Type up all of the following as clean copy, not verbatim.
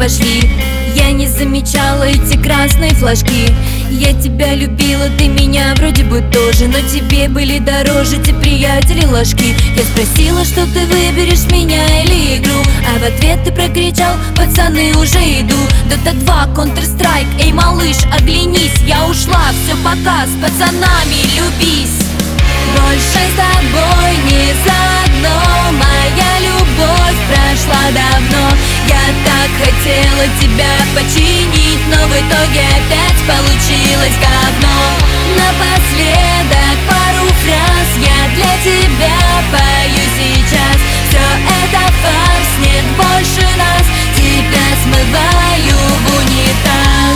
пошли. Я не замечала эти красные флажки. Я тебя любила, ты меня вроде бы тоже, но тебе были дороже те приятели ложки. Я спросила, что ты выберешь, меня или игру, а в ответ ты прокричал: пацаны, уже иду. Dota 2, Counter-Strike, эй, малыш, оглянись. Я ушла, все, пока, с пацанами любись. Больше с тобой не заодно, моя любовь прошла давно. Я так хотела тебя починить, но в итоге опять получилось говно. Напоследок пару фраз я для тебя пою сейчас. Все это фарс, нет больше нас, тебя смываю в унитаз.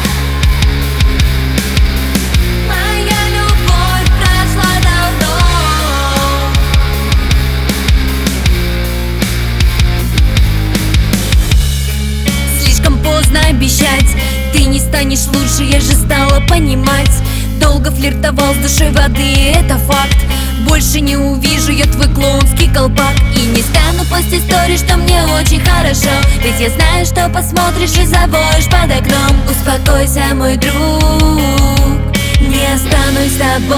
Обещать, ты не станешь лучше, я же стала понимать. Долго флиртовал с душой воды, это факт. Больше не увижу я твой клоунский колпак. И не стану постить истории, что мне очень хорошо, ведь я знаю, что посмотришь и завоешь под окном. Успокойся, мой друг, не останусь с тобой.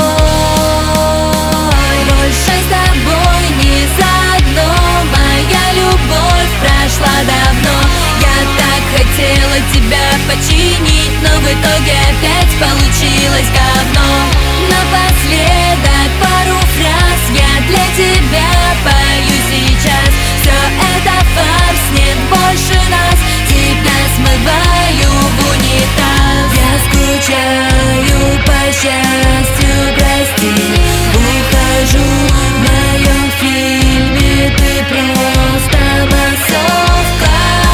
Больше с тобой не заодно, моя любовь прошла давно. Я так хотела тебя починить, но в итоге опять получилось говно. Напоследок пару фраз я для тебя пою сейчас. Все это фарс, нет больше нас, тебя смываю в унитаз. Я скучаю по счастью, прости, ухожу в моем фильме, ты просто массовка.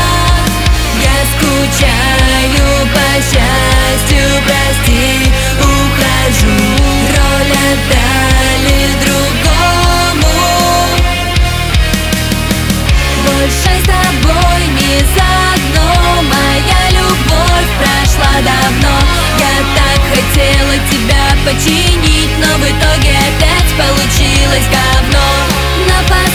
Скучаю по счастью, прости, ухожу, роль отдали другому. Больше с тобой не заодно, моя любовь прошла давно. Я так хотела тебя починить, но в итоге опять получилось говно.